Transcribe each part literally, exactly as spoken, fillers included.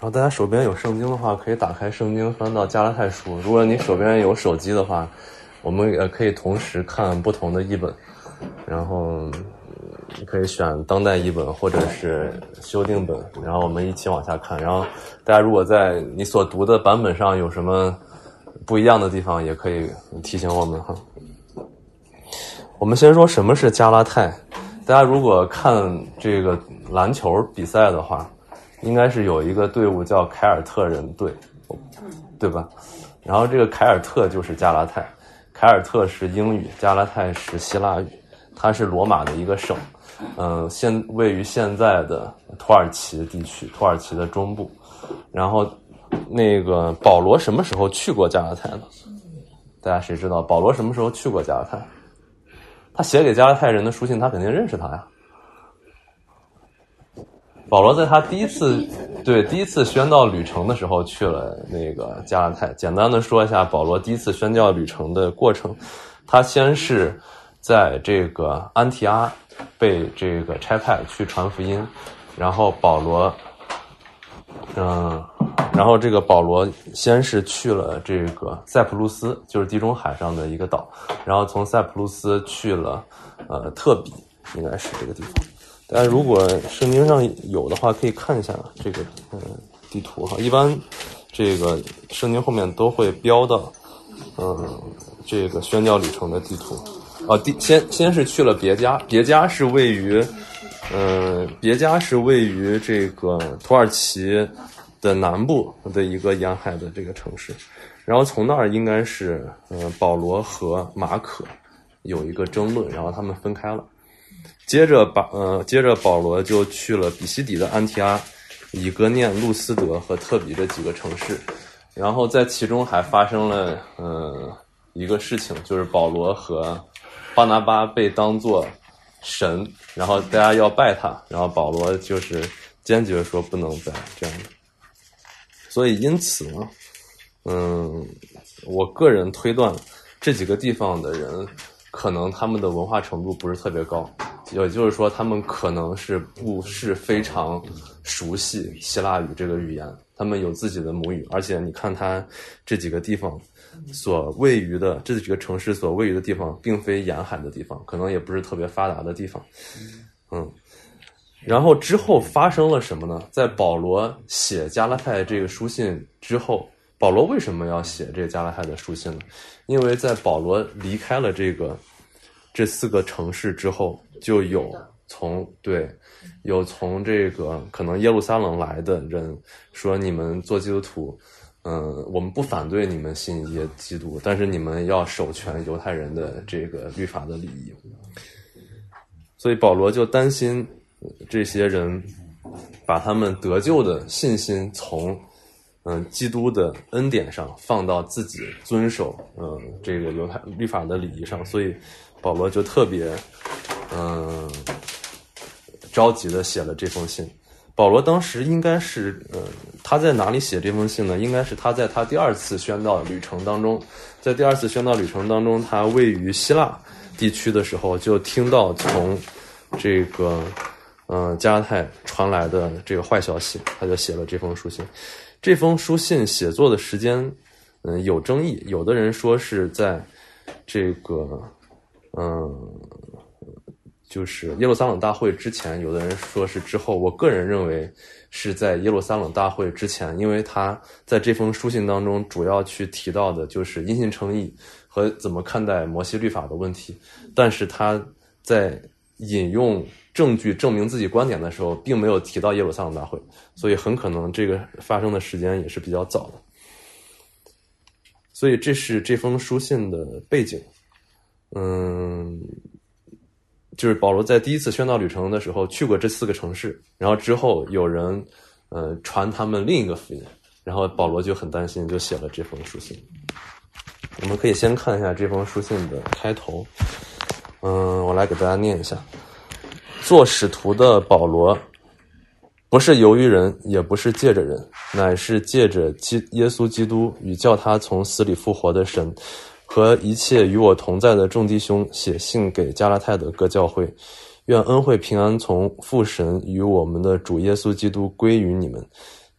然后大家手边有圣经的话，可以打开圣经翻到加拉太书。如果你手边有手机的话，我们也可以同时看不同的译本，然后你可以选当代译本或者是修订本，然后我们一起往下看。然后大家如果在你所读的版本上有什么不一样的地方，也可以提醒我们哈。我们先说什么是加拉太。大家如果看这个篮球比赛的话，应该是有一个队伍叫凯尔特人队，对吧？然后这个凯尔特就是加拉太，凯尔特是英语，加拉太是希腊语，它是罗马的一个省，嗯、呃，现位于现在的土耳其地区，土耳其的中部。然后那个保罗什么时候去过加拉太呢？大家谁知道保罗什么时候去过加拉太？他写给加拉太人的书信，他肯定认识他呀。保罗在他第一次对第一次宣教旅程的时候去了那个加拉太。简单的说一下保罗第一次宣教旅程的过程，他先是在这个安提阿被这个差派去传福音，然后保罗嗯，然后这个保罗先是去了这个塞浦路斯，就是地中海上的一个岛，然后从塞浦路斯去了呃特比，应该是这个地方。大家如果圣经上有的话，可以看一下这个嗯地图哈。一般这个圣经后面都会标到嗯这个宣教旅程的地图。啊，第先先是去了别加，别加是位于嗯别加是位于这个土耳其的南部的一个沿海的这个城市。然后从那儿应该是嗯保罗和马可有一个争论，然后他们分开了。接着把呃，接着保罗就去了比西底的安提阿、以哥念、路斯德和特比这几个城市，然后在其中还发生了呃一个事情，就是保罗和巴拿巴被当作神，然后大家要拜他，然后保罗就是坚决说不能拜这样的。所以因此呢，嗯，我个人推断这几个地方的人可能他们的文化程度不是特别高，也就是说他们可能是不是非常熟悉希腊语这个语言，他们有自己的母语，而且你看他这几个地方所位于的这几个城市所位于的地方并非沿海的地方，可能也不是特别发达的地方。嗯，然后之后发生了什么呢？在保罗写加拉太这个书信之后，保罗为什么要写这个加拉太的书信呢？因为在保罗离开了这个这四个城市之后，就有从对有从这个可能耶路撒冷来的人说，你们做基督徒嗯，我们不反对你们信耶基督，但是你们要守全犹太人的这个律法的礼仪。所以保罗就担心这些人把他们得救的信心从嗯基督的恩典上放到自己遵守嗯这个犹太律法的礼仪上，所以保罗就特别嗯着急的写了这封信。保罗当时应该是呃他在哪里写这封信呢？应该是他在他第二次宣道旅程当中，在第二次宣道旅程当中，他位于希腊地区的时候，就听到从这个呃加拉太传来的这个坏消息，他就写了这封书信。这封书信写作的时间嗯、呃、有争议，有的人说是在这个嗯、呃就是耶路撒冷大会之前，有的人说是之后，我个人认为是在耶路撒冷大会之前，因为他在这封书信当中主要去提到的就是因信称义和怎么看待摩西律法的问题，但是他在引用证据证明自己观点的时候并没有提到耶路撒冷大会，所以很可能这个发生的时间也是比较早的。所以这是这封书信的背景。嗯就是保罗在第一次宣道旅程的时候去过这四个城市，然后之后有人呃传他们另一个福音，然后保罗就很担心，就写了这封书信。我们可以先看一下这封书信的开头。嗯，我来给大家念一下。做使徒的保罗，不是由于人，也不是借着人，乃是借着基耶稣基督与叫他从死里复活的神，和一切与我同在的众弟兄，写信给加拉太的各教会，愿恩惠平安从父神与我们的主耶稣基督归于你们。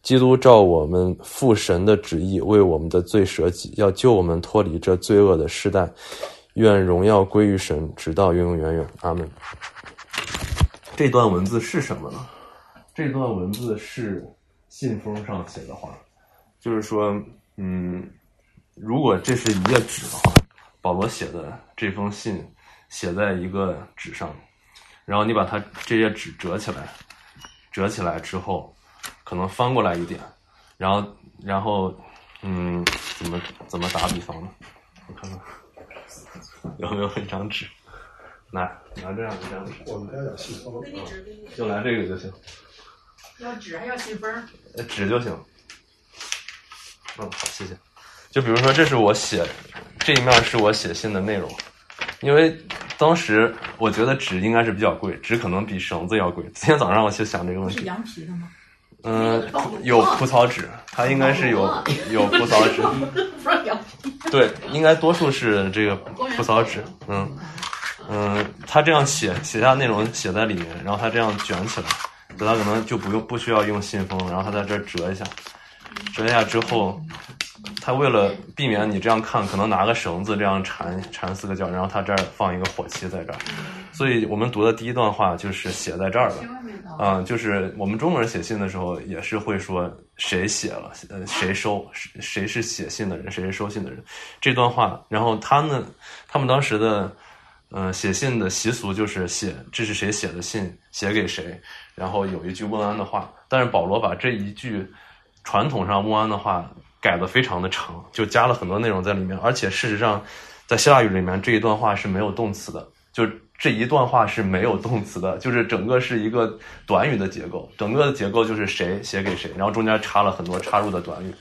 基督照我们父神的旨意为我们的罪舍己，要救我们脱离这罪恶的世代。愿荣耀归于神，直到永永远远。阿们。这段文字是什么呢？这段文字是信封上写的话，就是说，嗯，如果这是一页纸的话，保罗写的这封信写在一个纸上，然后你把它这页纸折起来，折起来之后，可能翻过来一点，然后，然后，嗯，怎么怎么打比方呢？我看看有没有一张纸。拿拿这样一张纸， 我们家有信封， 就拿这个就行。 要纸还要信封？ 呃，纸就行。嗯，好，谢谢。就比如说，这是我写这一面是我写信的内容，因为当时我觉得纸应该是比较贵，纸可能比绳子要贵。今天早上我就想这个问题。 是羊皮的吗？ 嗯，有蒲草纸，它应该是有有蒲草纸。 不是羊皮。 对，应该多数是这个蒲草纸。嗯。嗯，他这样写写下内容写在里面，然后他这样卷起来，所以他可能就不用不需要用信封，然后他在这儿折一下，折一下之后，他为了避免你这样看，可能拿个绳子这样缠缠四个角，然后他这儿放一个火漆在这儿，所以我们读的第一段话就是写在这儿的，啊、嗯，就是我们中国人写信的时候也是会说谁写了，呃，谁收，谁是写信的人，谁是收信的人，这段话，然后他呢，他们当时的。嗯、呃，写信的习俗就是写这是谁写的信，写给谁，然后有一句问安的话。但是保罗把这一句传统上问安的话改得非常的长，就加了很多内容在里面。而且事实上，在希腊语里面这一段话是没有动词的，就这一段话是没有动词的，就是整个是一个短语的结构，整个的结构就是谁写给谁，然后中间插了很多插入的短语。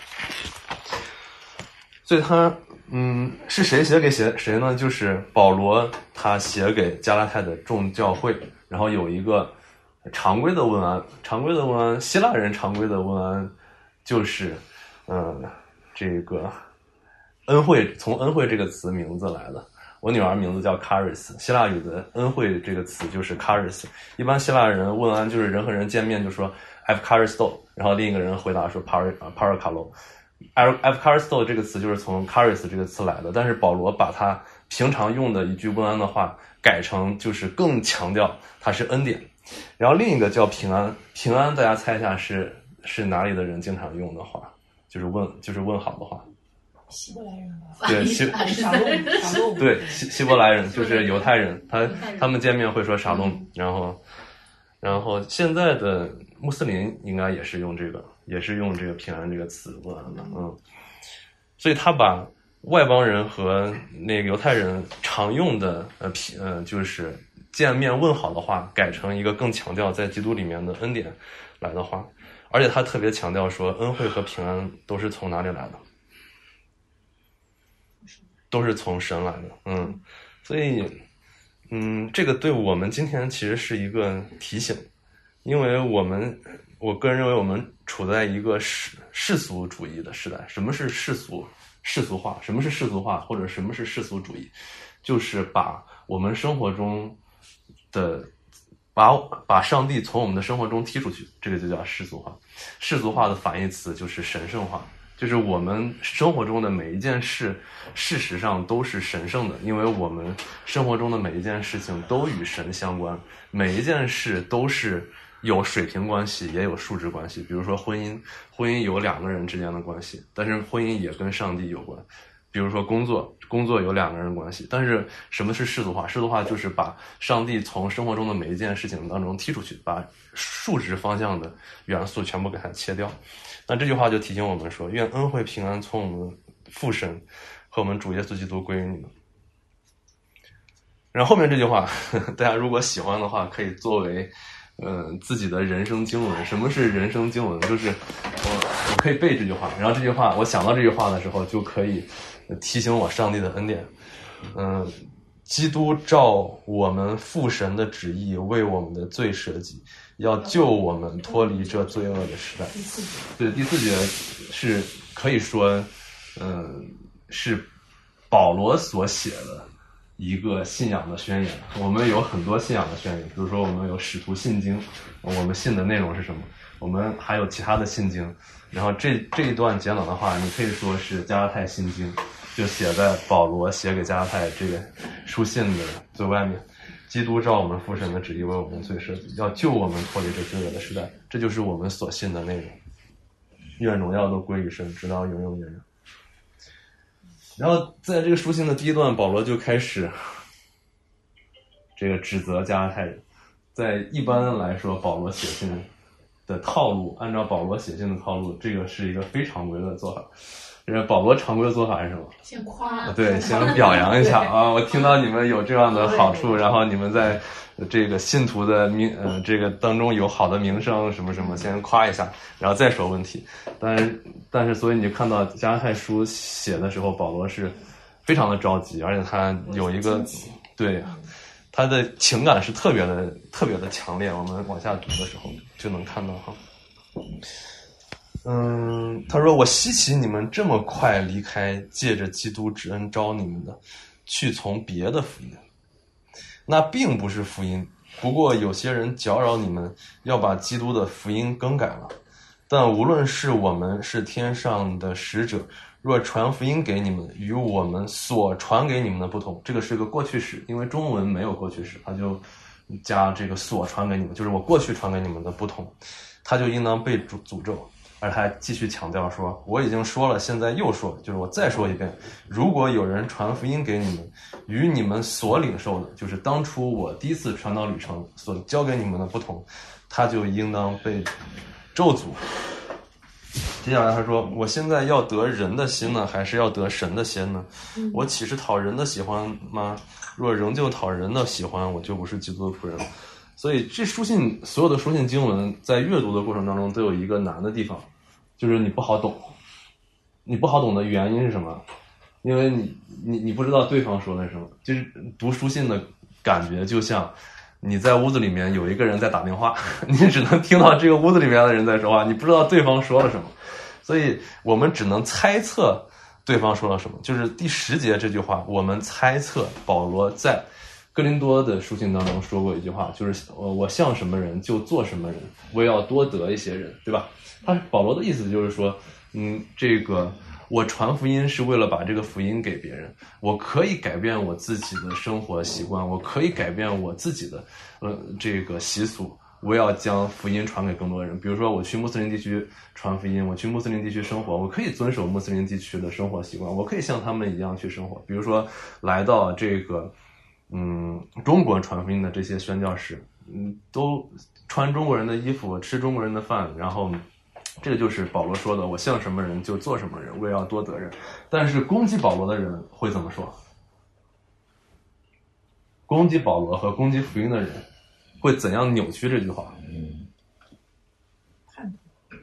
所以他。嗯，是谁写给谁谁呢？就是保罗他写给加拉太的众教会，然后有一个常规的问安，常规的问安，希腊人常规的问安就是，嗯，这个恩惠，从恩惠这个词名字来的。我女儿名字叫 Charis， 希腊语的恩惠这个词就是 Charis。一般希腊人问安就是人和人见面就说 F Charisto， 然后另一个人回答说 Par Paracalo。F Charisto 这个词就是从 Charis 这个词来的，但是保罗把他平常用的一句问安的话改成就是更强调它是恩典。然后另一个叫平安，平安大家猜一下是是哪里的人经常用的话，就是问就是问好的话。 希伯来人吧？ 对，希对希希伯来人就是犹太人，他他们见面会说沙龙，然后然后现在的穆斯林应该也是用这个，也是用这个平安这个词问安的，嗯，所以他把外邦人和那个犹太人常用的呃平呃就是见面问好的话，改成一个更强调在基督里面的恩典来的话，而且他特别强调说恩惠和平安都是从哪里来的，都是从神来的，嗯，所以嗯，这个对我们今天其实是一个提醒，因为我们我个人认为我们处在一个世世俗主义的时代。什么是世俗世俗化？什么是世俗化？或者什么是世俗主义？就是把我们生活中的把把上帝从我们的生活中踢出去，这个就叫世俗化。世俗化的反义词就是神圣化，就是我们生活中的每一件事事实上都是神圣的，因为我们生活中的每一件事情都与神相关，每一件事都是有水平关系也有数值关系。比如说婚姻，婚姻有两个人之间的关系，但是婚姻也跟上帝有关。比如说工作，工作有两个人关系，但是什么是世俗化？世俗化就是把上帝从生活中的每一件事情当中踢出去，把数值方向的元素全部给它切掉。那这句话就提醒我们说，愿恩惠平安从我们父神和我们主耶稣基督归于你们。然后后面这句话呵呵大家如果喜欢的话可以作为呃自己的人生经文。什么是人生经文？就是我我可以背这句话，然后这句话我想到这句话的时候就可以提醒我上帝的恩典。嗯、呃，基督照我们父神的旨意为我们的罪舍己，要救我们脱离这罪恶的时代。对，第四节是可以说嗯、呃，是保罗所写的一个信仰的宣言。我们有很多信仰的宣言，比如说我们有使徒信经，我们信的内容是什么？ 我们还有其他的信经，然后这这一段简短的话，你可以说是加拉太信经，就写在保罗写给加拉太这个书信的最外面。基督照我们父神的旨意为我们罪设计，要救我们脱离这罪恶的时代，这就是我们所信的内容。愿荣耀都归于神，直到永永远远。然后在这个书信的第一段，保罗就开始这个指责加拉太人。在一般来说，保罗写信的套路，按照保罗写信的套路，这个是一个非常规的做法。这保罗常规的做法是什么？ 先夸， 对，先表扬一下啊！我听到你们有这样的好处，然后你们在这个信徒的名呃这个当中有好的名声什么什么，先夸一下，然后再说问题。但是但是，所以你就看到加拉太书写的时候，保罗是非常的着急，而且他有一个对他的情感是特别的特别的强烈。我们往下读的时候就能看到哈。嗯，他说：“我稀奇你们这么快离开借着基督之恩招你们的，去从别的福音。那并不是福音，不过有些人搅扰你们，要把基督的福音更改了。但无论是我们是天上的使者，若传福音给你们，与我们所传给你们的不同，这个是个过去式，因为中文没有过去式，他就加这个所传给你们，就是我过去传给你们的不同，他就应当被诅诅咒。”而他还继续强调说，我已经说了，现在又说，就是我再说一遍，如果有人传福音给你们，与你们所领受的，就是当初我第一次传道旅程所教给你们的不同，他就应当被咒诅。接下来他说，我现在要得人的心呢，还是要得神的心呢？我岂是讨人的喜欢吗？若仍旧讨人的喜欢，我就不是基督的仆人了。所以这书信所有的书信经文在阅读的过程当中都有一个难的地方，就是你不好懂。你不好懂的原因是什么？因为你你你不知道对方说的是什么。就是读书信的感觉就像你在屋子里面有一个人在打电话，你只能听到这个屋子里面的人在说话，你不知道对方说了什么。所以我们只能猜测对方说了什么。就是第十节这句话，我们猜测保罗在哥林多的书信当中说过一句话，就是我像什么人就做什么人，我要多得一些人，对吧？他保罗的意思就是说，嗯，这个我传福音是为了把这个福音给别人，我可以改变我自己的生活习惯，我可以改变我自己的呃这个习俗，我要将福音传给更多人。比如说我去穆斯林地区传福音，我去穆斯林地区生活，我可以遵守穆斯林地区的生活习惯，我可以像他们一样去生活。比如说来到这个嗯，中国传福音的这些宣教士，嗯，都穿中国人的衣服，吃中国人的饭，然后这个就是保罗说的，我像什么人就做什么人，我也要多得人。但是攻击保罗的人会怎么说？攻击保罗和攻击福音的人会怎样扭曲这句话？ 看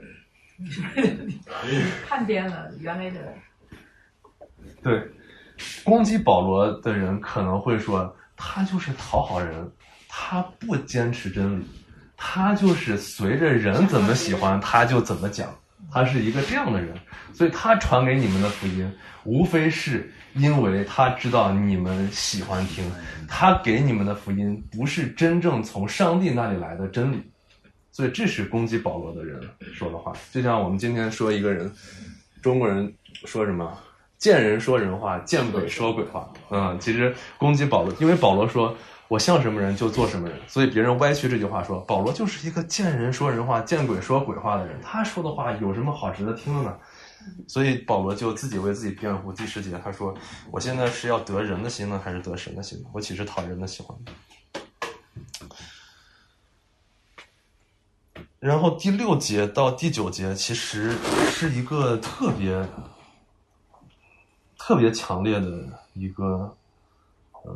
看颠了原来的。 对，攻击保罗的人可能会说，他就是讨好人，他不坚持真理，他就是随着人怎么喜欢他就怎么讲，他是一个这样的人，所以他传给你们的福音无非是因为他知道你们喜欢听，他给你们的福音不是真正从上帝那里来的真理。所以这是攻击保罗的人说的话。就像我们今天说一个人，中国人说什么见人说人话，见鬼说鬼话。嗯，其实攻击保罗，因为保罗说我像什么人就做什么人，所以别人歪曲这句话说保罗就是一个见人说人话，见鬼说鬼话的人，他说的话有什么好值得听的呢？所以保罗就自己为自己辩护。第十节他说，我现在是要得人的心呢，还是得神的心呢？我岂是讨人的喜欢呢？然后第六节到第九节其实是一个特别特别强烈的一个呃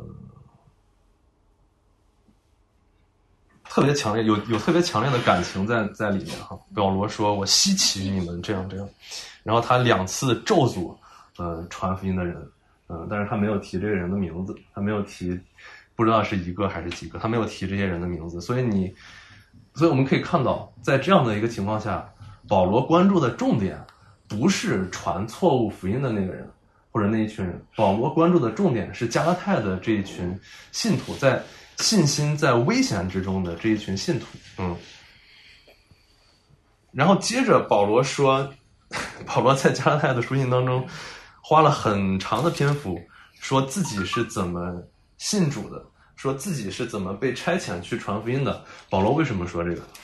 特别强烈有有特别强烈的感情在在里面哈。保罗说我稀奇你们这样这样，然后他两次咒诅呃传福音的人，嗯、呃，但是他没有提这个人的名字，他没有提不知道是一个还是几个，他没有提这些人的名字。所以你所以我们可以看到，在这样的一个情况下，保罗关注的重点不是传错误福音的那个人或者那一群人，保罗关注的重点是加拉太的这一群信徒，在信心在危险之中的这一群信徒。嗯， 然后接着保罗说，保罗在加拉太的书信当中花了很长的篇幅说自己是怎么信主的，说自己是怎么被差遣去传福音的。保罗为什么说这个？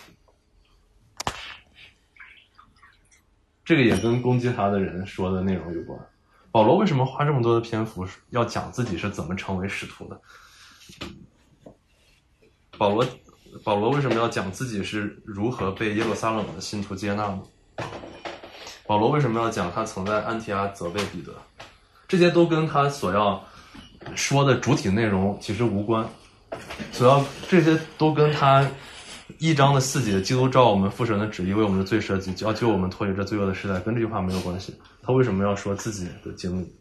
这个也跟攻击他的人说的内容有关。保罗为什么花这么多的篇幅要讲自己是怎么成为使徒的？保罗保罗为什么要讲自己是如何被耶路撒冷的信徒接纳呢？保罗为什么要讲他曾在安提阿责备彼得？这些都跟他所要说的主体内容其实无关，所要这些都跟他一章的四节基督照我们父神的旨意为我们的罪设计，要救我们脱离这罪恶的时代，跟这句话没有关系。他为什么要说自己的经历？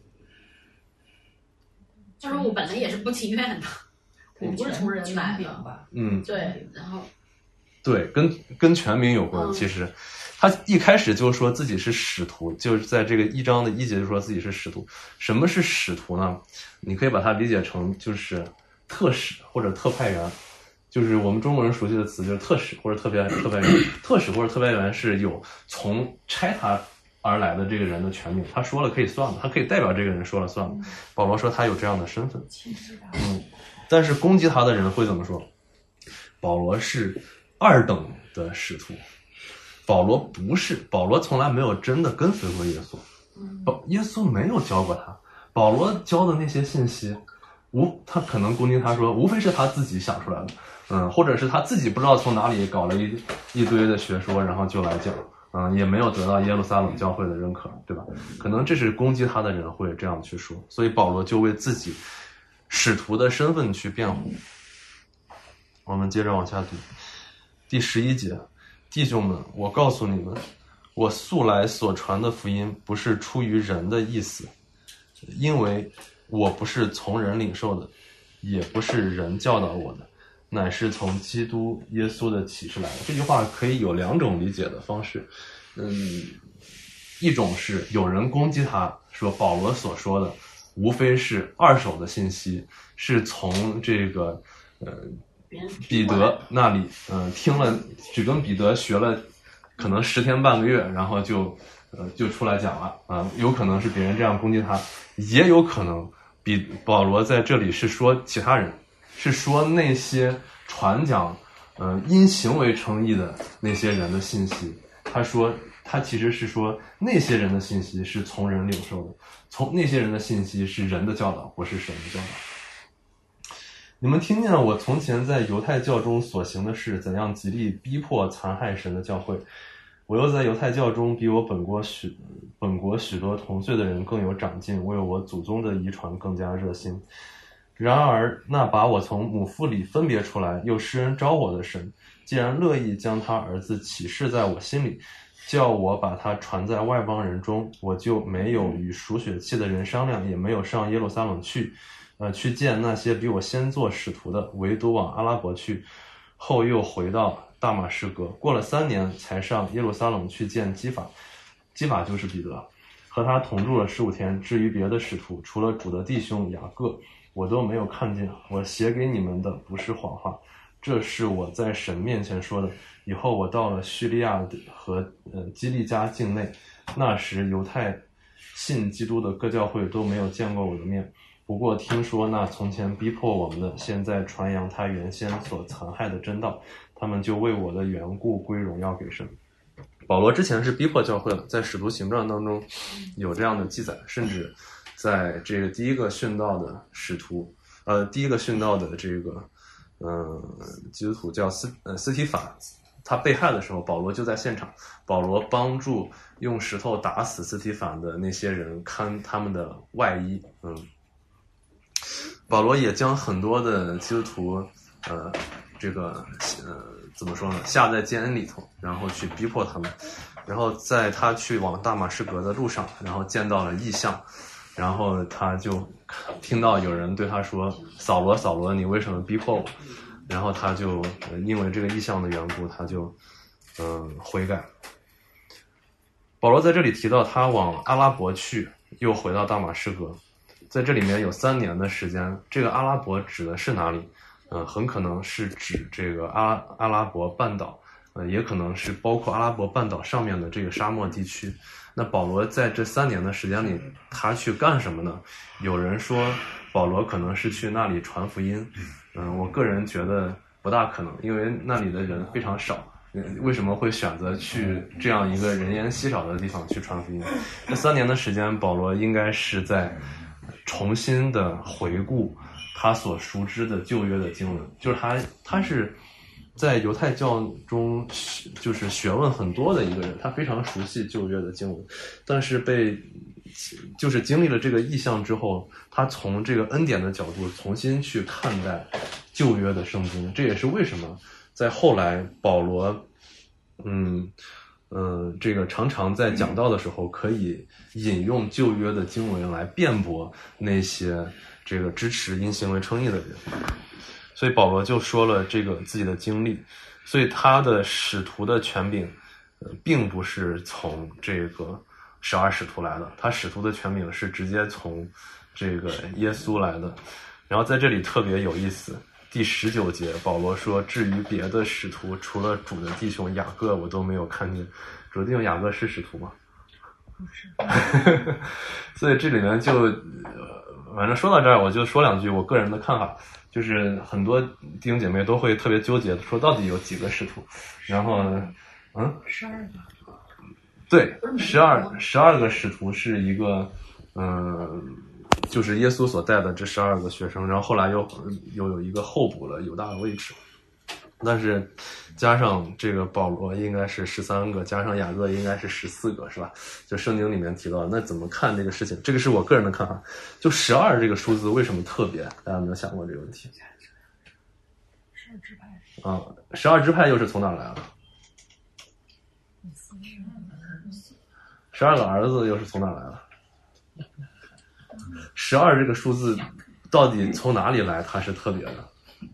就是我本来也是不情愿的，我不是从人来的。 嗯， 对，然后对，跟跟权柄有关。嗯、其实他一开始就说自己是使徒，就是在这个一章的一节就说自己是使徒。什么是使徒呢？你可以把它理解成就是特使或者特派员，就是我们中国人熟悉的词就是特使或者特派特派员。特使或者特派员是有从差他而来的这个人的权柄，他说了可以算的，他可以代表这个人说了算的。保罗说他有这样的身份。嗯，但是攻击他的人会怎么说？保罗是二等的使徒。保罗不是，保罗从来没有真的跟随过耶稣，保耶稣没有教过他。保罗教的那些信息，无他可能攻击他说，无非是他自己想出来的，嗯，或者是他自己不知道从哪里搞了一一堆的学说，然后就来讲，嗯，也没有得到耶路撒冷教会的认可，对吧？可能这是攻击他的人会这样去说，所以保罗就为自己使徒的身份去辩护。我们接着往下读，第十一节。弟兄们，我告诉你们，我素来所传的福音不是出于人的意思，因为我不是从人领受的，也不是人教导我的，乃是从基督耶稣的启示来的。这句话可以有两种理解的方式。嗯，一种是有人攻击他说保罗所说的无非是二手的信息，是从这个呃彼得那里，嗯、呃，听了，只跟彼得学了，可能十天半个月，然后就，呃，就出来讲了啊、呃。有可能是别人这样攻击他，也有可能比保罗在这里是说其他人，是说那些传讲，呃，因行为称义的那些人的信息。他说，他其实是说那些人的信息是从人领受的，从那些人的信息是人的教导，不是神的教导。你们听见我从前在犹太教中所行的事，怎样极力逼迫残害神的教会。我又在犹太教中比我本国许本国许多同岁的人更有长进，为我祖宗的遗传更加热心。然而那把我从母腹里分别出来又施恩召我的神，既然乐意将他儿子启示在我心里，叫我把他传在外邦人中，我就没有与属血气的人商量，也没有上耶路撒冷去呃，去见那些比我先做使徒的，唯独往阿拉伯去，后又回到大马士革，过了三年才上耶路撒冷去见基法。基法就是彼得，和他同住了十五天。至于别的使徒，除了主的弟兄雅各，我都没有看见。我写给你们的不是谎话，这是我在神面前说的。以后我到了叙利亚和呃基利家境内，那时犹太信基督的各教会都没有见过我的面。不过听说那从前逼迫我们的，现在传扬他原先所残害的真道，他们就为我的缘故归荣耀给神。保罗之前是逼迫教会的，在使徒行传当中有这样的记载，甚至在这个第一个殉道的使徒，呃，第一个殉道的这个，呃，基督徒叫斯呃斯提法，他被害的时候，保罗就在现场，保罗帮助用石头打死斯提法的那些人看他们的外衣，嗯。保罗也将很多的基督徒，呃，这个呃怎么说呢，下在监里头，然后去逼迫他们，然后在他去往大马士革的路上，然后见到了异象，然后他就听到有人对他说：“扫罗，扫罗，你为什么逼迫我？”然后他就、呃、因为这个异象的缘故，他就嗯、呃、悔改。保罗在这里提到他往阿拉伯去，又回到大马士革。在这里面有三年的时间，这个阿拉伯指的是哪里？嗯、呃，很可能是指这个阿阿拉伯半岛， 呃，也可能是包括阿拉伯半岛上面的这个沙漠地区。那保罗在这三年的时间里，他去干什么呢？有人说保罗可能是去那里传福音，嗯，我个人觉得不大可能，因为那里的人非常少。为什么会选择去这样一个人烟稀少的地方去传福音？这三年的时间，保罗应该是在重新的回顾他所熟知的旧约的经文，就是他他是在犹太教中就是学问很多的一个人，他非常熟悉旧约的经文，但是被就是经历了这个异象之后，他从这个恩典的角度重新去看待旧约的圣经。这也是为什么在后来保罗嗯嗯、呃，这个常常在讲道的时候可以引用旧约的经文来辩驳那些这个支持因行为称义的人。所以保罗就说了这个自己的经历，所以他的使徒的权柄呃，并不是从这个十二使徒来的，他使徒的权柄是直接从这个耶稣来的。然后在这里特别有意思，第十九节保罗说，至于别的使徒，除了主的弟兄雅各，我都没有看见。主的弟兄雅各是使徒吗？ 不是。 所以这里面就、呃、反正说到这儿，我就说两句我个人的看法，就是很多弟兄姐妹都会特别纠结，说到底有几个使徒，然后嗯， 十二个， 对，十二十二个使徒是一个嗯、呃，就是耶稣所带的这十二个学生，然后后来又又有一个候补了犹大的位置，但是加上这个保罗应该是十三个，加上雅各应该是十四个，是吧？就圣经里面提到，那怎么看这个事情？这个是我个人的看法。就十二这个数字为什么特别？大家有没有想过这个问题？ 十二支派啊，十二支派又是从哪来的？十二个儿子又是从哪来的？十二这个数字到底从哪里来？它是特别的。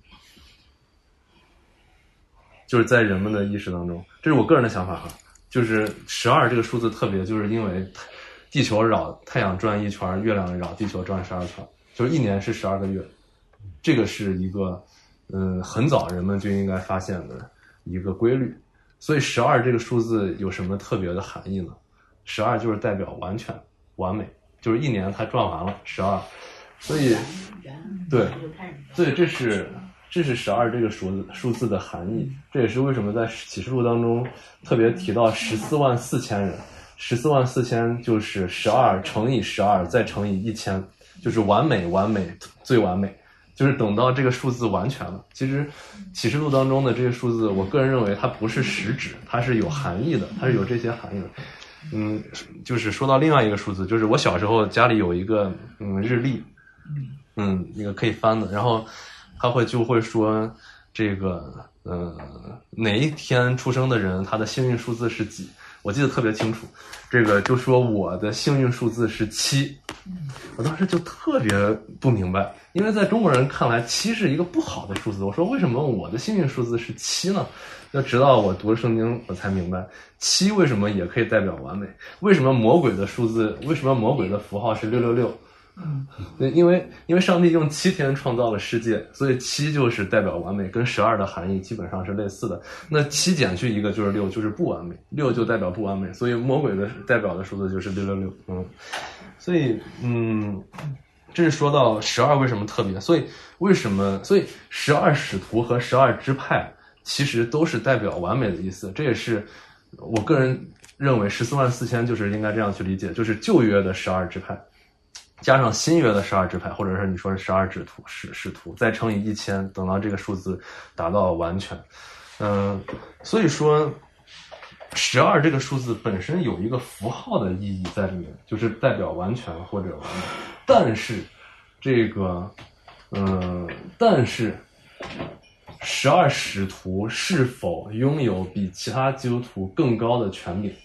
就是在人们的意识当中，这是我个人的想法哈。就是十二这个数字特别，就是因为地球绕太阳转一圈，月亮绕地球转十二圈，就是一年是十二个月。这个是一个嗯很早人们就应该发现的一个规律。所以十二这个数字有什么特别的含义呢？十二就是代表完全完美，就是一年它转完了十二。所以对对，这是这是十二这个数字数字的含义。这也是为什么在启示录当中特别提到十四万四千人，十四万四千就是十二乘以十二再乘以一千，就是完美完美最完美，就是等到这个数字完全了。其实启示录当中的这个数字，我个人认为它不是实质，它是有含义的，它是有这些含义的。嗯，就是说到另外一个数字，就是我小时候家里有一个嗯日历，嗯，那个可以翻的，然后他会就会说这个呃哪一天出生的人他的幸运数字是几，我记得特别清楚。这个就说我的幸运数字是七，我当时就特别不明白，因为在中国人看来七是一个不好的数字，我说为什么我的幸运数字是七呢？就直到我读了圣经我才明白，七为什么也可以代表完美，为什么魔鬼的数字，为什么魔鬼的符号是六六六。嗯，对，因为因为上帝用七天创造了世界，所以七就是代表完美，跟十二的含义基本上是类似的。那七减去一个就是六，就是不完美，六就代表不完美，所以魔鬼的代表的数字就是六六六。嗯，所以嗯，这是说到十二为什么特别，所以为什么，所以十二使徒和十二支派其实都是代表完美的意思。这也是我个人认为十四万四千就是应该这样去理解，就是旧约的十二支派。加上新约的十二支派，或者是你说是十二使徒，使使徒，再乘以一千，等到这个数字达到完全。嗯、呃，所以说十二这个数字本身有一个符号的意义在里面，就是代表完全或者完美。但是这个，嗯、呃，但是十二使徒是否拥有比其他基督徒更高的权柄？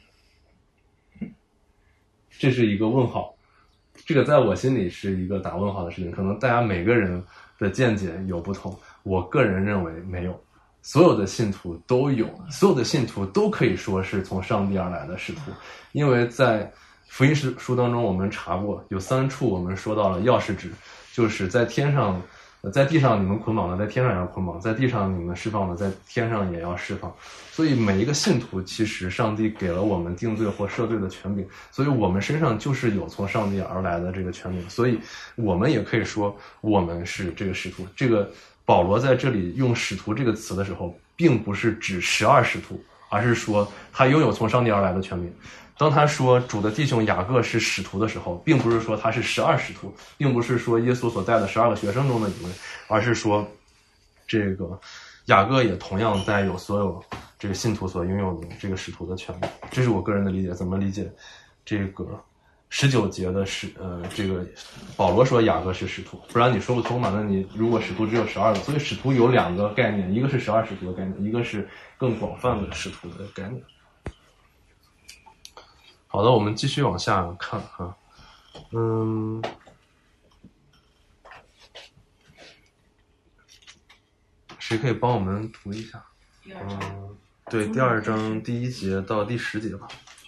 这是一个问号。这个在我心里是一个打问号的事情，可能大家每个人的见解有不同，我个人认为没有，所有的信徒都有，所有的信徒都可以说是从上帝而来的使徒，因为在福音书当中我们查过，有三处我们说到了钥匙指，就是在天上在地上你们捆绑的，在天上也要捆绑；在地上你们释放的，在天上也要释放。所以每一个信徒，其实上帝给了我们定罪或赦罪的权柄，所以我们身上就是有从上帝而来的这个权柄，所以我们也可以说我们是这个使徒。这个保罗在这里用使徒这个词的时候，并不是指十二使徒，而是说他拥有从上帝而来的权柄。当他说主的弟兄雅各是使徒的时候，并不是说他是十二使徒，并不是说耶稣所带的十二个学生中的一位，而是说这个雅各也同样带有所有这个信徒所拥有的这个使徒的权利。这是我个人的理解。怎么理解这个十九节的使呃这个保罗说雅各是使徒，不然你说不通嘛。那你如果使徒只有十二个，所以使徒有两个概念，一个是十二使徒的概念，一个是更广泛的使徒的概念。好的，我们继续往下看哈。嗯，谁可以帮我们读一下？嗯，对，第二章第一节到第十节吧。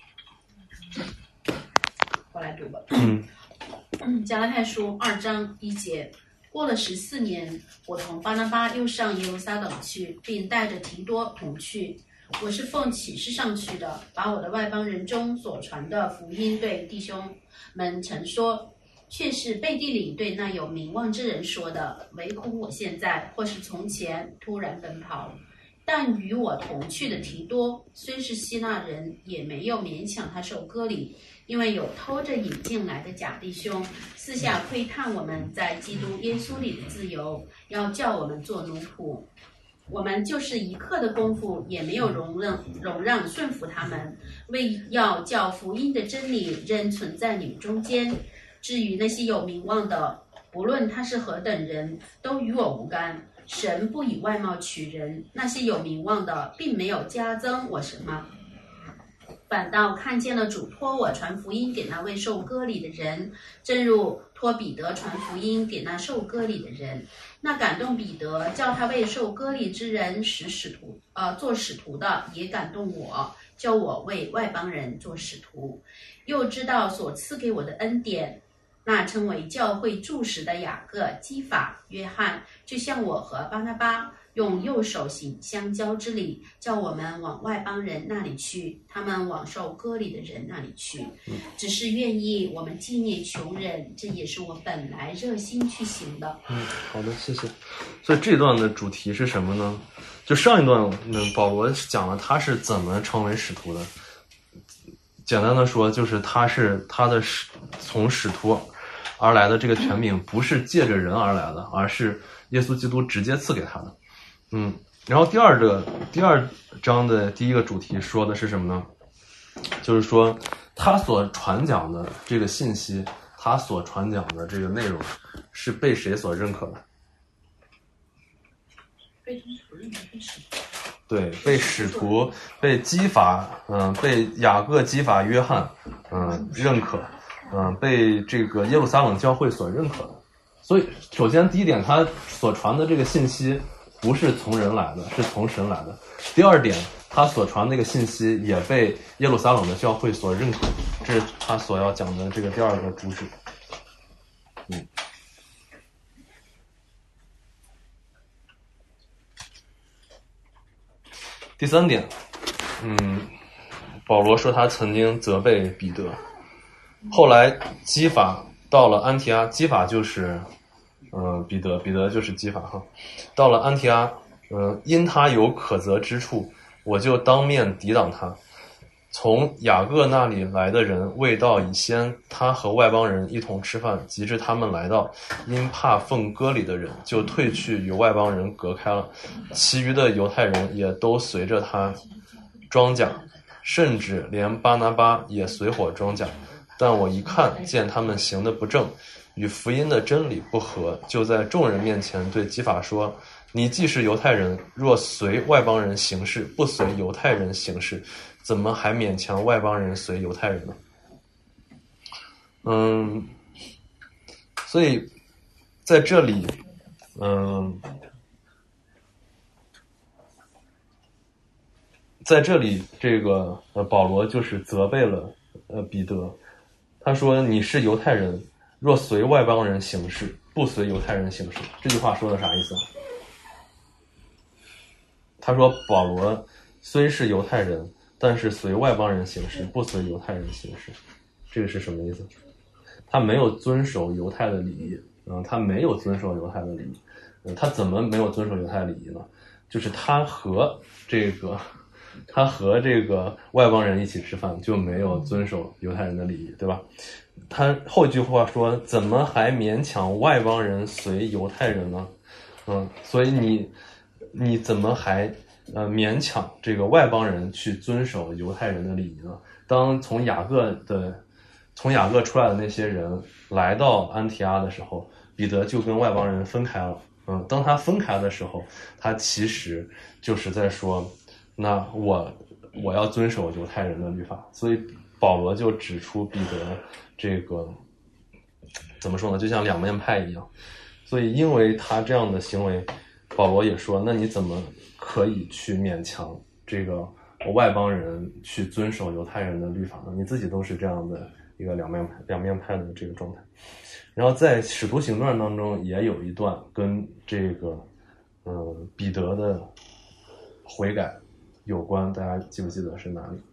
我来读吧。 嗯， 加拉太书二章一节，过了十四年，我同巴拿巴又上耶路撒冷去，并带着提多同去。我是奉启示上去的，把我的外邦人中所传的福音对弟兄们陈说，却是背地里对那有名望之人说的，唯恐我现在或是从前突然奔跑。但与我同去的提多，虽是希腊人，也没有勉强他受割礼，因为有偷着引进来的假弟兄，私下窥探我们在基督耶稣里的自由，要叫我们做奴仆。我们就是一刻的功夫也没有容让容让顺服他们，为要叫福音的真理仍存在你们中间。至于那些有名望的，不论他是何等人，都与我无干。神不以外貌取人，那些有名望的并没有加增我什么，反倒看见了主托我传福音给那未受割礼的人，正如托彼得传福音给那受割礼的人。那感动彼得叫他为受割礼之人使使徒呃做使徒的，也感动我，叫我为外邦人做使徒。又知道所赐给我的恩典，那称为教会柱石的雅各、基法、约翰，就像我和巴拿巴用右手行相交之礼，叫我们往外邦人那里去，他们往受割礼的人那里去。只是愿意我们纪念穷人，这也是我本来热心去行的。 嗯，好的，谢谢。所以这段的主题是什么呢？就上一段，嗯，保罗讲了他是怎么成为使徒的。简单的说，就是他是他的使从使徒而来的这个权柄，不是借着人而来的，而是耶稣基督直接赐给他的。嗯，然后第二个第二章的第一个主题说的是什么呢？就是说他所传讲的这个信息，他所传讲的这个内容是被谁所认可的？ 被他所认可，被使徒。 对，被使徒、被基法，嗯，被雅各、基法、约翰，嗯，认可，嗯，被这个耶路撒冷教会所认可的。所以，首先第一点，他所传的这个信息不是从人来的，是从神来的。第二点，他所传的这个信息也被耶路撒冷的教会所认可，这是他所要讲的这个第二个主旨。嗯。第三点，嗯，保罗说他曾经责备彼得，后来基法到了安提阿，基法就是呃彼得，彼得就是基法哈。到了安提阿，呃，因他有可责之处，我就当面抵挡他。从雅各那里来的人未到以先，他和外邦人一同吃饭，及至他们来到，因怕奉割礼的人，就退去与外邦人隔开了。其余的犹太人也都随着他装甲，甚至连巴拿巴也随伙装甲。但我一看见他们行的不正，与福音的真理不合，就在众人面前对基法说：你既是犹太人，若随外邦人行事，不随犹太人行事，怎么还勉强外邦人随犹太人呢？嗯，所以在这里，嗯，在这里，这个呃保罗就是责备了呃彼得，他说：你是犹太人，若随外邦人行事， 不随犹太人行事。这句话说的啥意思？他说保罗虽是犹太人，但是随外邦人行事，不随犹太人行事。这个是什么意思？他没有遵守犹太的礼仪，嗯，他没有遵守犹太的礼仪，嗯，他怎么没有遵守犹太礼仪呢？就是他和这个，他和这个外邦人一起吃饭，就没有遵守犹太人的礼仪，对吧？他后一句话说，怎么还勉强外邦人随犹太人呢？嗯，所以你你怎么还呃勉强这个外邦人去遵守犹太人的礼仪呢？当从雅各的从雅各出来的那些人来到安提阿的时候，彼得就跟外邦人分开了。嗯，当他分开的时候，他其实就是在说，那我我要遵守犹太人的律法。所以保罗就指出彼得这个怎么说呢，就像两面派一样。所以因为他这样的行为，保罗也说，那你怎么可以去勉强这个外邦人去遵守犹太人的律法呢？你自己都是这样的一个两面派两面派的这个状态。然后在使徒行传当中也有一段跟这个呃彼得的悔改有关，大家记不记得是哪里？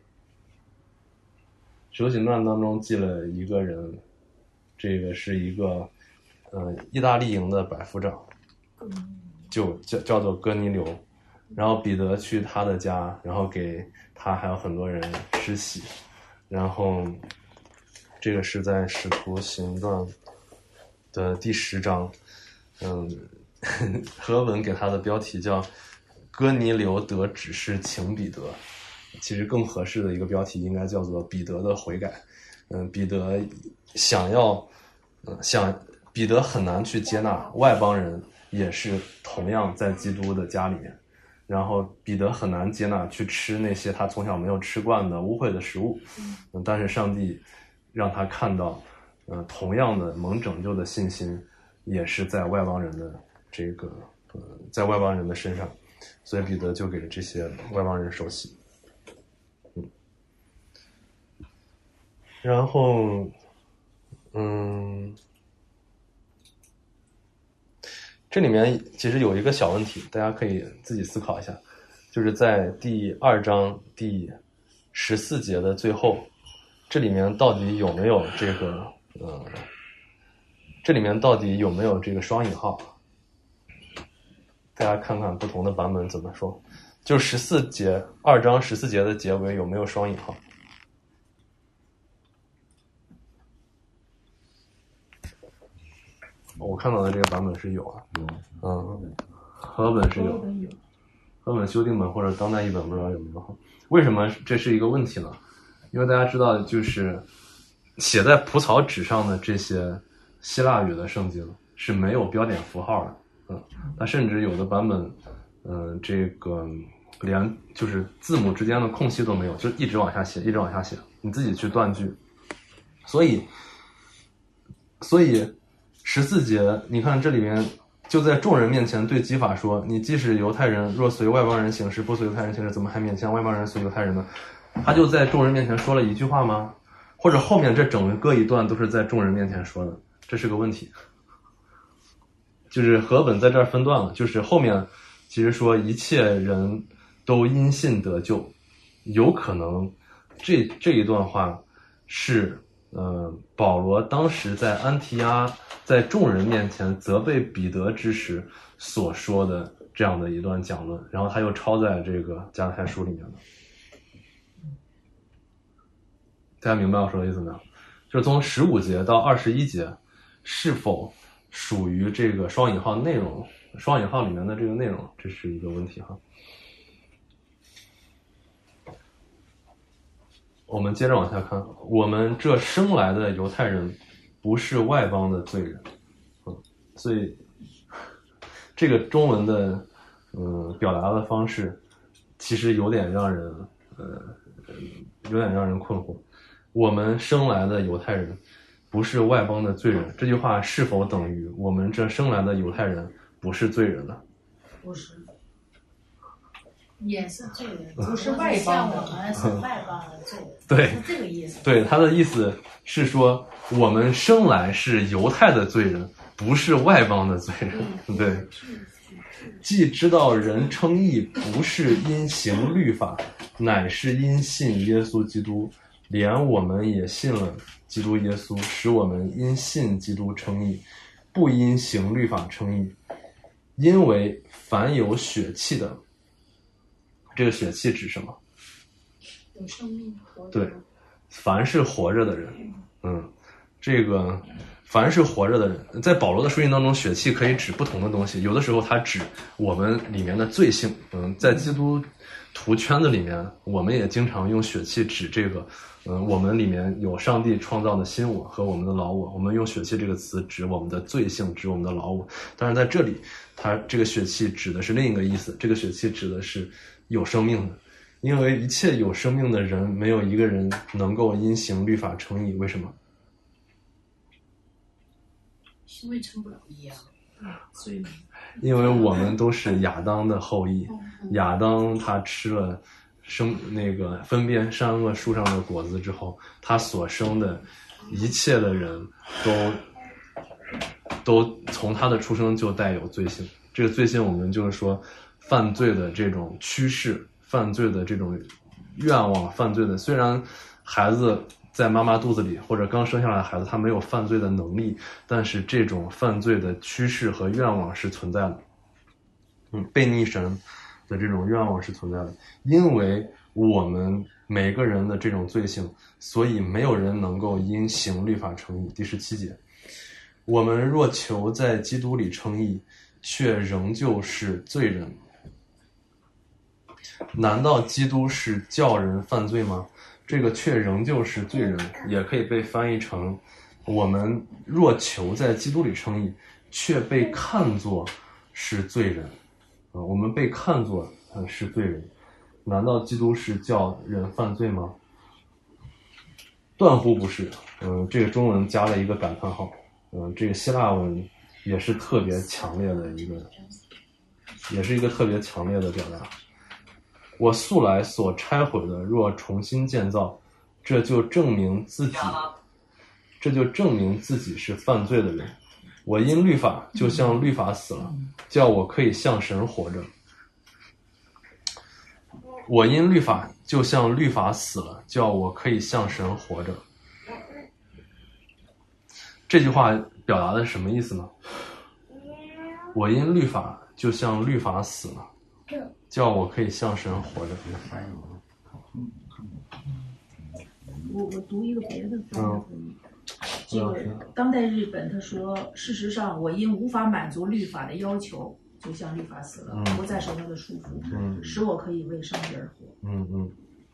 使徒行传当中记了一个人，这个是一个呃意大利营的百夫长，就叫叫做哥尼流。然后彼得去他的家，然后给他还有很多人施洗。然后这个是在使徒行传的第十章，嗯，和文给他的标题叫哥尼流得指示请彼得，其实更合适的一个标题应该叫做彼得的悔改。嗯，彼得想要，嗯，想彼得很难去接纳外邦人也是同样在基督的家里面，然后彼得很难接纳去吃那些他从小没有吃惯的污秽的食物，嗯，但是上帝让他看到，呃，同样的蒙拯救的信心也是在外邦人的这个，呃，在外邦人的身上，所以彼得就给这些外邦人受洗。嗯，然后，嗯，这里面其实有一个小问题，大家可以自己思考一下，就是在第二章第十四节的最后，这里面到底有没有这个呃，这里面到底有没有这个双引号？大家看看不同的版本怎么说。就十四节，二章十四节的结尾有没有双引号？我看到的这个版本是有啊，嗯，和本是有，和本修订本或者当代译本不知道有没有。为什么这是一个问题呢？因为大家知道，就是写在蒲草纸上的这些希腊语的圣经是没有标点符号的，嗯，它甚至有的版本，嗯、呃，这个连就是字母之间的空隙都没有，就一直往下写，一直往下写，你自己去断句。所以，所以十四节，你看这里面就在众人面前对基法说：“你既是犹太人，若随外邦人行事，不随犹太人行事，怎么还勉强外邦人随犹太人呢？”他就在众人面前说了一句话吗？或者后面这整个一段都是在众人面前说的？这是个问题。就是和本在这儿分段了，就是后面其实说一切人都因信得救，有可能这这一段话是呃保罗当时在安提阿在众人面前责备彼得之时所说的这样的一段讲论，然后他又抄在这个加拉太书里面了。大家明白我说的意思没有？就是从十五节到二十一节是否属于这个双引号内容，双引号里面的这个内容，这是一个问题哈。我们接着往下看，我们这生来的犹太人不是外邦的罪人，嗯，所以这个中文的嗯表达的方式其实有点让人呃有点让人困惑。我们生来的犹太人不是外邦的罪人，这句话是否等于我们这生来的犹太人不是罪人呢？ 不是， 也是罪人， 不是外邦的， 我们是外邦的罪人， 对， 是这个意思。 对，他的意思是说，我们生来是犹太的罪人， 不是外邦的罪人。对，既知道人称义不是因行律法，乃是因信耶稣基督，连我们也信了基督耶稣，使我们因信基督称义，不因行律法称义。因为凡有血气的，这个血气指什么？ 有生命活着。 对，凡是活着的人，嗯，这个凡是活着的人，在保罗的书信当中，血气可以指不同的东西，有的时候它指我们里面的罪性，嗯，在基督徒圈子里面，我们也经常用血气指这个，嗯，我们里面有上帝创造的新我和我们的老我，我们用血气这个词指我们的罪性，指我们的老我。但是在这里，它这个血气指的是另一个意思，这个血气指的是有生命的，因为一切有生命的人，没有一个人能够因行律法称义。为什么？ 因为称不了义啊，所以因为我们都是亚当的后裔，亚当他吃了生那个分辨善恶树上的果子之后，他所生的一切的人都都从他的出生就带有罪性。这个罪性我们就是说犯罪的这种趋势，犯罪的这种愿望，犯罪的虽然孩子在妈妈肚子里或者刚生下来的孩子他没有犯罪的能力，但是这种犯罪的趋势和愿望是存在的。嗯，背逆神的这种愿望是存在的，因为我们每个人的这种罪性，所以没有人能够因行律法称义。第十七节，我们若求在基督里称义，却仍旧是罪人。难道基督是叫人犯罪吗？这个却仍旧是罪人，也可以被翻译成我们若求在基督里称义，却被看作是罪人。呃、我们被看作、呃、是罪人。难道基督是叫人犯罪吗？断乎不是。嗯、呃，这个中文加了一个感叹号。嗯、呃，这个希腊文也是特别强烈的一个，也是一个特别强烈的表达。我素来所拆毁的，若重新建造，这就证明自己，这就证明自己是犯罪的人。我因律法就像律法死了，叫我可以向神活着。我因律法就像律法死了，叫我可以向神活着。这句话表达的是什么意思呢？我因律法就像律法死了，叫我可以向神活着。 我我读一个别的翻译。嗯，这个当代日本他说，事实上我因无法满足律法的要求，就像律法死了，嗯、不再受他的束缚，嗯、使我可以为上帝而活。 嗯嗯，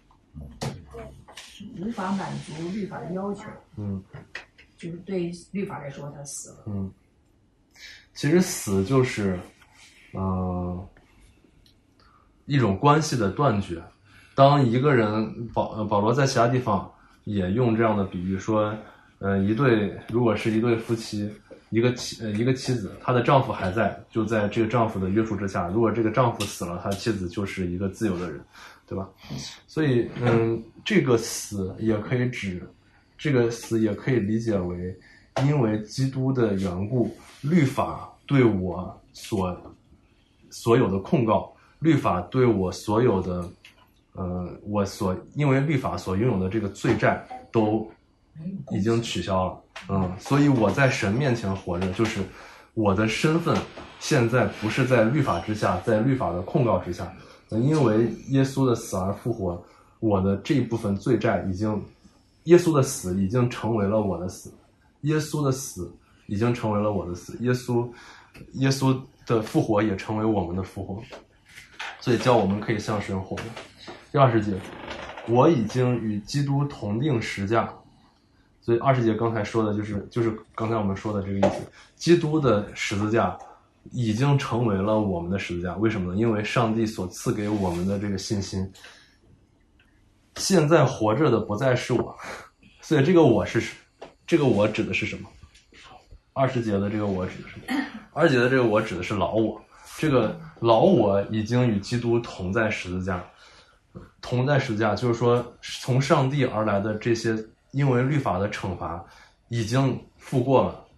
是无法满足律法的要求， 嗯， 就是对律法来说他死了。 嗯，其实死就是，嗯、呃。一种关系的断绝。当一个人保保罗在其他地方也用这样的比喻说，呃，一对如果是一对夫妻，一个妻呃一个妻子，她的丈夫还在，就在这个丈夫的约束之下。如果这个丈夫死了，她妻子就是一个自由的人，对吧？所以，嗯，这个死也可以指，这个死也可以理解为，因为基督的缘故，律法对我所所有的控告。律法对我所有的，呃，我所因为律法所拥有的这个罪债都已经取消了，嗯，所以我在神面前活着，就是我的身份现在不是在律法之下，在律法的控告之下，因为耶稣的死而复活，我的这一部分罪债已经，耶稣的死已经成为了我的死，耶稣的死已经成为了我的死，耶稣，耶稣的复活也成为我们的复活。所以叫我们可以向神活着。第二十节，我已经与基督同定十架。所以二十节刚才说的就是就是刚才我们说的这个意思，基督的十字架已经成为了我们的十字架。为什么呢？因为上帝所赐给我们的这个信心，现在活着的不再是我。所以这个我是这个我指的是什么？二十节的这个我指的是什么？二十节的这个我指的是老我。这个老我已经与基督同在十字架，同在十字架，就是说从上帝而来的这些因为律法的惩罚已经付过了，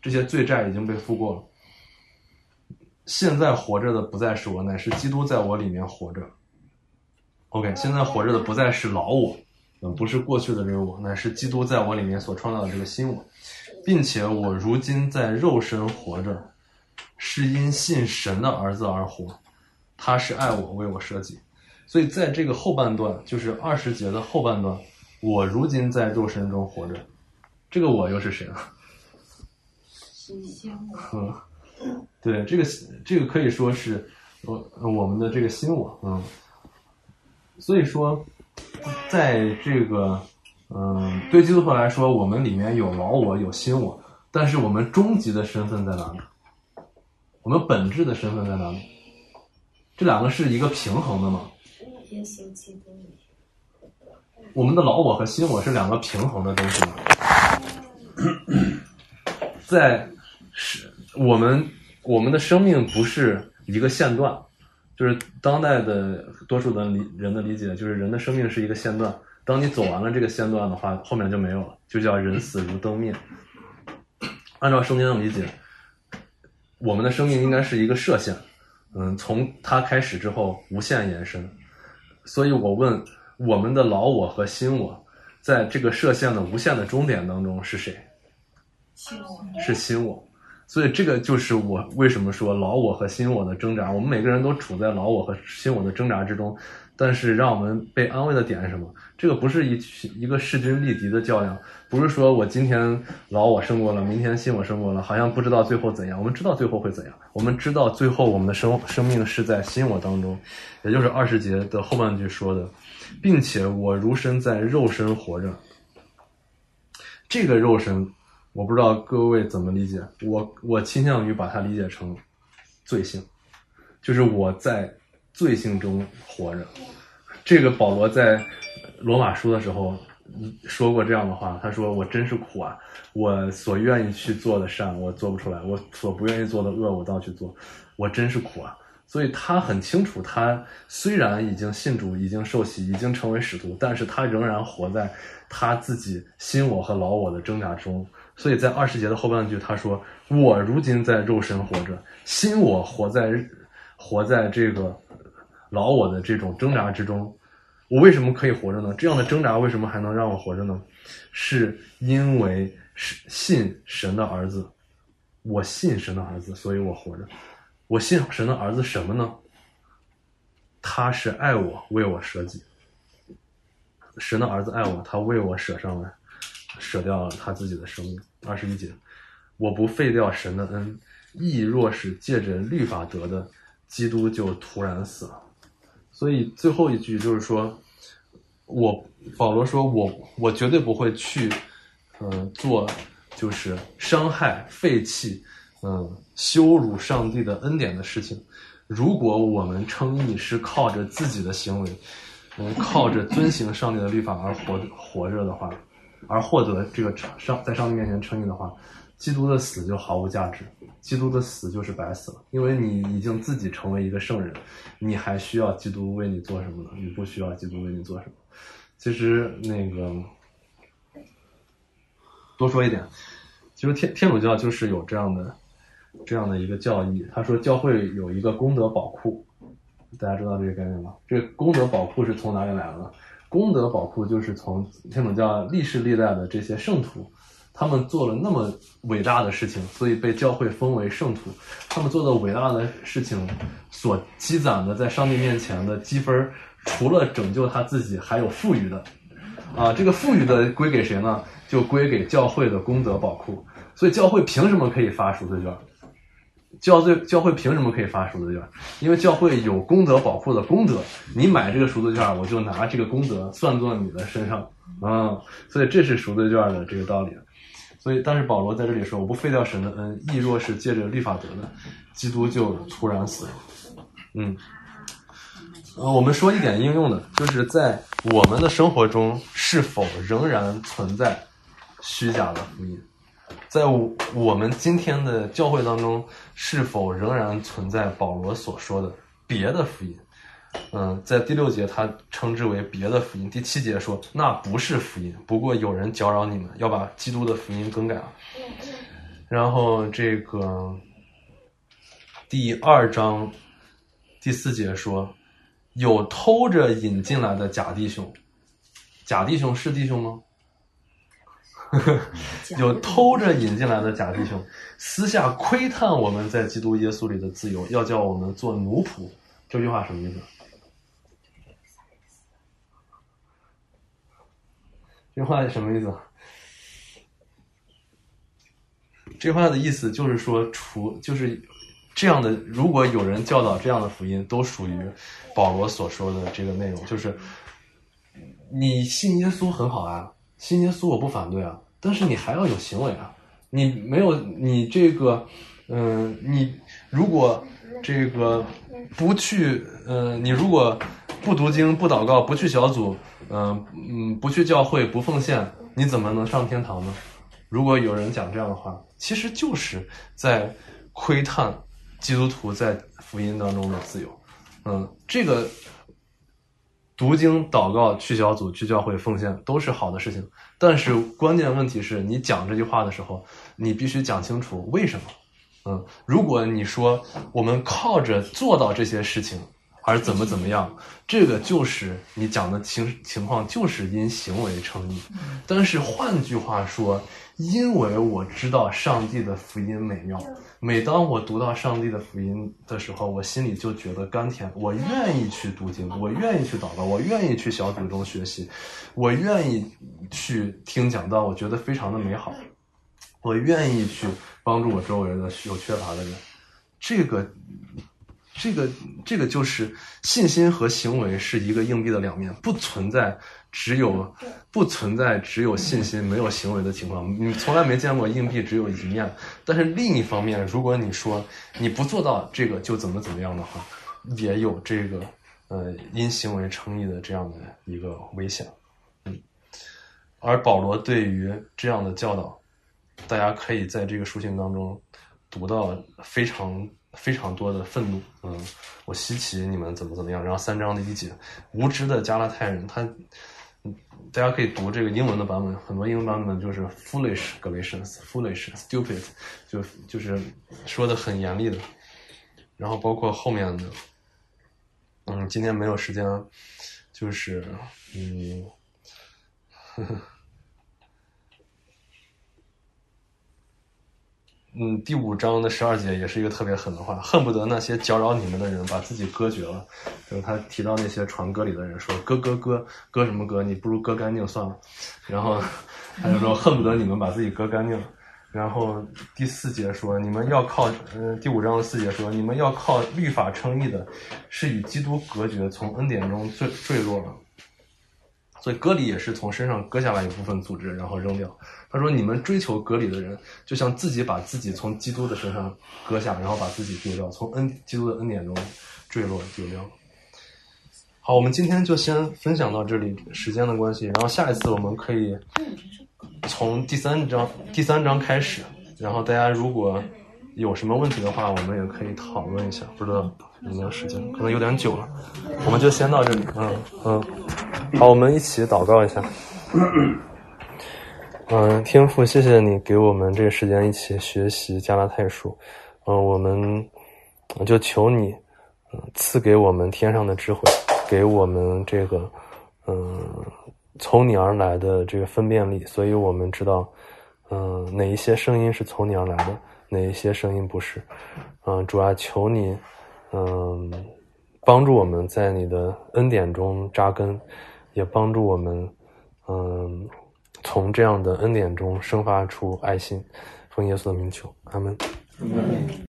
这些罪债已经被付过了。现在活着的不再是我，乃是基督在我里面活着。OK， 现在活着的不再是老我，嗯，不是过去的这个我，乃是基督在我里面所创造的这个新我，并且我如今在肉身活着，是因信神的儿子而活，他是爱我，为我舍己。所以在这个后半段，就是二十节的后半段，我如今在肉身中活着，这个我又是谁呢？嗯，对，这个这个可以说是我我们的这个新我，嗯，所以说，在这个嗯，对基督徒来说，我们里面有老我，有新我，但是我们终极的身份在哪里？我们本质的身份在哪里？这两个是一个平衡的吗？我们的老我和新我是两个平衡的东西吗？在是我们我们的生命不是一个线段，就是当代的多数的理人的理解，就是人的生命是一个线段，当你走完了这个线段的话，后面就没有了，就叫人死如灯灭。按照圣经的理解，我们的生命应该是一个射线，嗯，从它开始之后无限延伸。所以我问，我们的老我和新我在这个射线的无限的终点当中是谁？ 新我， 是新我。所以这个就是我为什么说老我和新我的挣扎，我们每个人都处在老我和新我的挣扎之中，但是让我们被安慰的点是什么？这个不是一一个势均力敌的较量，不是说我今天老我胜过了，明天新我胜过了，好像不知道最后怎样。我们知道最后会怎样，我们知道最后我们的生生命是在新我当中，也就是二十节的后半句说的，并且我如身在肉身活着。这个肉身我不知道各位怎么理解，我我倾向于把它理解成罪性，就是我在罪性中活着。这个保罗在罗马书的时候说过这样的话，他说我真是苦啊，我所愿意去做的善我做不出来，我所不愿意做的恶我倒去做，我真是苦啊。所以他很清楚，他虽然已经信主，已经受洗，已经成为使徒，但是他仍然活在他自己新我和老我的挣扎中。所以在二十节的后半句他说，我如今在肉身活着，新我活在活在这个老我的这种挣扎之中。我为什么可以活着呢？这样的挣扎为什么还能让我活着呢？是因为信神的儿子，我信神的儿子，所以我活着。我信神的儿子什么呢？他是爱我，为我舍己。神的儿子爱我，他为我舍上来，舍掉了他自己的生命。二十一节，我不废掉神的恩，义若是借着律法得的，基督就突然死了。所以最后一句就是说，我保罗说我我绝对不会去嗯、呃、做就是伤害废弃嗯羞辱上帝的恩典的事情。如果我们称义是靠着自己的行为嗯靠着遵行上帝的律法而活活着的话，而获得这个上在上帝面前称义的话，基督的死就毫无价值，基督的死就是白死了，因为你已经自己成为一个圣人，你还需要基督为你做什么呢？你不需要基督为你做什么。其实那个多说一点，其实天天主教就是有这样的这样的一个教义。他说教会有一个功德宝库，大家知道这个概念吗？这个功德宝库是从哪里来的呢？功德宝库就是从天主教历世历代的这些圣徒，他们做了那么伟大的事情，所以被教会封为圣徒。他们做的伟大的事情所积攒的在上帝面前的积分，除了拯救他自己，还有富余的啊，这个富余的归给谁呢？就归给教会的功德宝库。所以教会凭什么可以发赎罪券？教罪教会凭什么可以发赎罪券？因为教会有功德宝库的功德，你买这个赎罪券，我就拿这个功德算作你的身上啊，所以这是赎罪券的这个道理。所以但是保罗在这里说，我不废掉神的恩，义若是借着律法得的，基督就突然死了。嗯呃，我们说一点应用的，就是在我们的生活中是否仍然存在虚假的福音，在我们今天的教会当中是否仍然存在保罗所说的别的福音。嗯，在第六节他称之为别的福音，第七节说那不是福音，不过有人搅扰你们，要把基督的福音更改了。 然后这个第二章第四节说，有偷着引进来的假弟兄，假弟兄是弟兄吗？有偷着引进来的假弟兄，私下窥探我们在基督耶稣里的自由，要叫我们做奴仆。这句话什么意思？这句话是什么意思？这句话的意思就是说，除就是这样的，如果有人教导这样的福音，都属于保罗所说的这个内容，就是你信耶稣很好啊，信耶稣我不反对啊，但是你还要有行为啊，你没有你这个，嗯、呃，你如果这个不去，呃，你如果不读经、不祷告、不去小组，嗯、呃、嗯，不去教会、不奉献，你怎么能上天堂呢？如果有人讲这样的话，其实就是在窥探基督徒在福音当中的自由。嗯，这个读经、祷告、去小组、去教会、奉献都是好的事情，但是关键问题是你讲这句话的时候，你必须讲清楚为什么。嗯，如果你说我们靠着做到这些事情而怎么怎么样，这个就是你讲的情情况就是因行为称义。但是换句话说，因为我知道上帝的福音美妙，每当我读到上帝的福音的时候，我心里就觉得甘甜，我愿意去读经，我愿意去祷告，我愿意去小组中学习，我愿意去听讲道，我觉得非常的美好，我愿意去帮助我周围的有缺乏的人。这个这个这个就是信心和行为是一个硬币的两面，不存在只有不存在只有信心没有行为的情况。你从来没见过硬币只有一面。但是另一方面，如果你说你不做到这个就怎么怎么样的话，也有这个呃因行为称义的这样的一个危险。嗯，而保罗对于这样的教导，大家可以在这个书信当中读到非常非常多的愤怒。嗯，我稀奇你们怎么怎么样。然后三章的一节，无知的加拉太人，他大家可以读这个英文的版本，很多英文版本就是 foolish Galatians foolish stupid， 就就是说的很严厉的。然后包括后面的，嗯，今天没有时间，就是嗯呵呵嗯，第五章的十二节也是一个特别狠的话，恨不得那些搅扰你们的人把自己割绝了。就是他提到那些传割礼的人说，割割割割什么割，你不如割干净算了。然后他就说，恨不得你们把自己割干净了。然后第四节说，你们要靠，呃，第五章的四节说，你们要靠律法称义的，是与基督隔绝，从恩典中坠坠落了。所以割礼也是从身上割下来一部分组织，然后扔掉。他说，你们追求割礼的人，就像自己把自己从基督的身上割下，然后把自己丢掉，从恩基督的恩典中坠落丢掉。好，我们今天就先分享到这里，时间的关系，然后下一次我们可以从第三章第三章开始，然后大家如果有什么问题的话，我们也可以讨论一下。不知道有没有时间，可能有点久了，我们就先到这里。嗯嗯，好，我们一起祷告一下。嗯，天父，谢谢你给我们这个时间一起学习加拉太书。嗯，我们就求你，嗯，赐给我们天上的智慧，给我们这个，嗯，从你而来的这个分辨力，所以我们知道，嗯，哪一些声音是从你而来的，哪一些声音不是。嗯，主啊，求你，嗯，帮助我们在你的恩典中扎根，也帮助我们，嗯，从这样的恩典中生发出爱心。奉耶稣的名求，阿们。